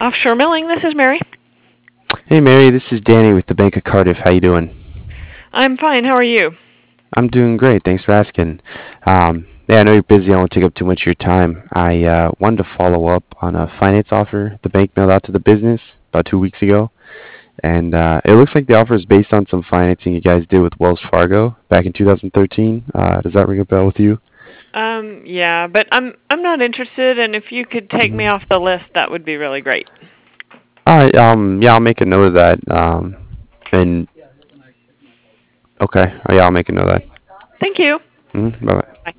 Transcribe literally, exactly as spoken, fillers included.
Offshore Milling, this is Mary. Hey Mary, this is Danny with the Bank of Cardiff. How you doing? I'm fine. How are you? I'm doing great. Thanks for asking. Um, yeah, I know you're busy. I won't take up too much of your time. I uh, wanted to follow up on a finance offer the bank mailed out to the business about two weeks ago, and uh, it looks like the offer is based on some financing you guys did with Wells Fargo back in two thousand thirteen. Uh, does that ring a bell with you? Um, yeah, but I'm I'm not interested, and if you could take me Mhm. off the list, that would be really great. All right. Um, yeah, I'll make a note of that. Um, and okay. Oh, yeah, I'll make a note of that. Thank you. Mhm. Bye bye. Bye.